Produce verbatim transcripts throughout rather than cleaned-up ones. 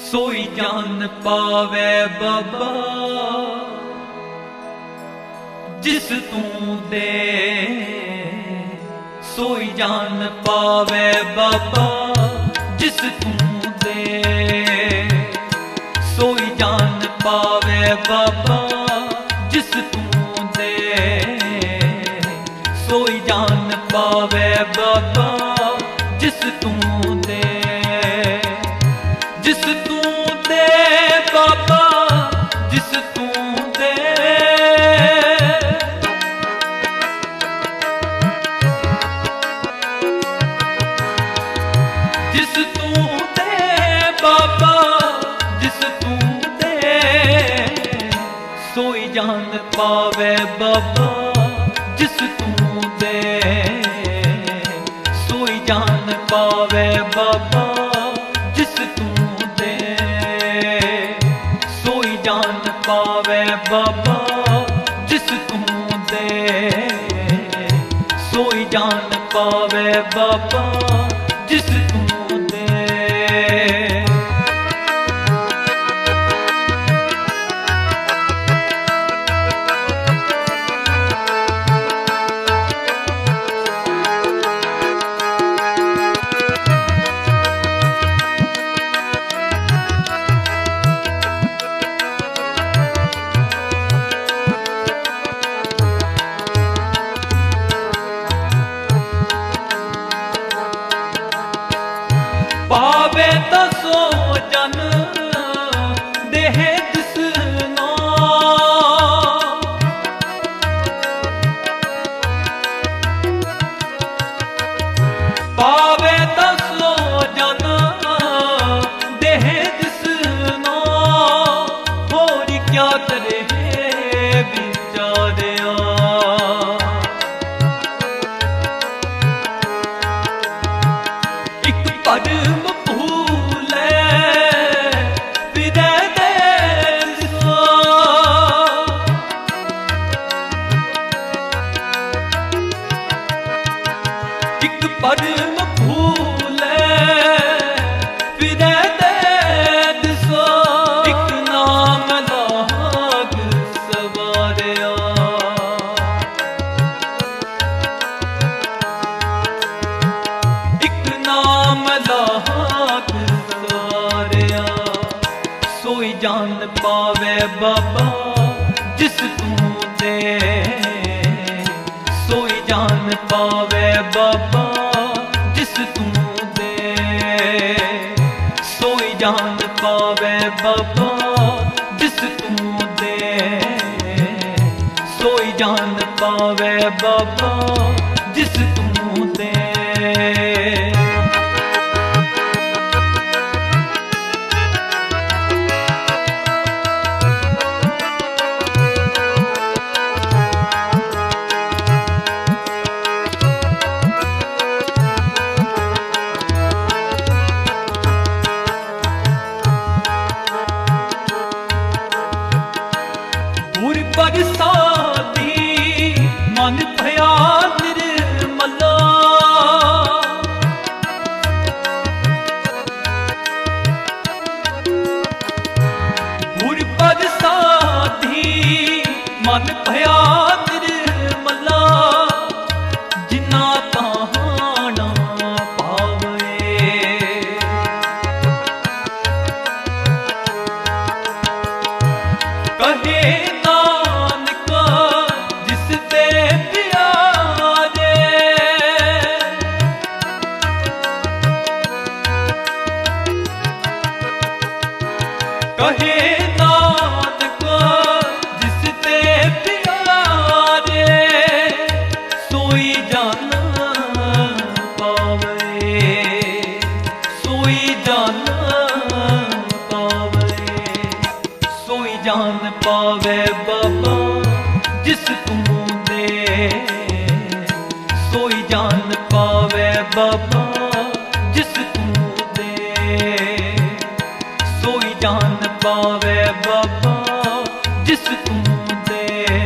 सोई जान पावे बाबा जिस तू दे, सोई जान पावे बाबा जिस तू दे, सोई जान पावे बाबा जिस तू दे, सोई जान पावे बाबा जिस तू दे, जिस तू दे बाबा जिस तू दे, जिस तू दे बाबा जिस तू दे, सोई जान पावे बाबा जिस तू दे, सोई जान पावे बाबा जिस तू दे, सोई जान पावे बाबा जिस तू दे, सोई जान पावे बाबा जिस तू दे। पावे तो सो जन देह दिसना, पावे तो सो जन देह दिसना, होर क्या करे बिचारिया, एक परम एक परम भूले फिरे दे दिसो, एक नाम लाग सवारिया, एक नाम लाग सवारिया, सोई जान पावे बाबा जिस तू दे, सोई जान पावे बाबा जिस तू दे, सोई जान पावे बाबा जिस तू दे, सोई जान पावे बाबा जिस तू दे। बरसाती मन भया निर्मला, गुर बरसाती मन भया निर्मला, जिन्ना कहाना पावे, कहे कहे नानक जिस ते प्यारे, सोई जान पावे, सोई जान पावे, सोई जान पावे बाबा जिस तू दे, सोई जान पावे बाबा जिस तू दे, सोई जान पावे बाबा जिस तू दे,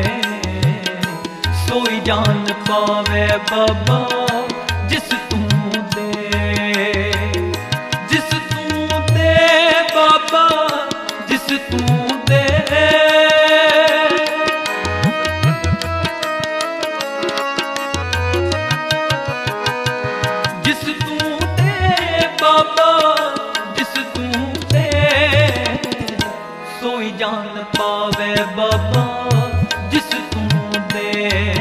सोई जान पावे बाबा जिस तू दे, जिस तू दे बाबा बाबा जिस तू दे,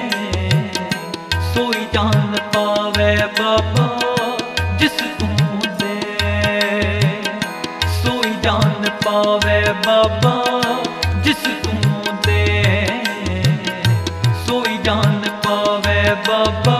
सोई जान पावे बाबा जिस तू दे, सोई जान पावे बाबा जिस तू दे, सोई जान पावे बाबा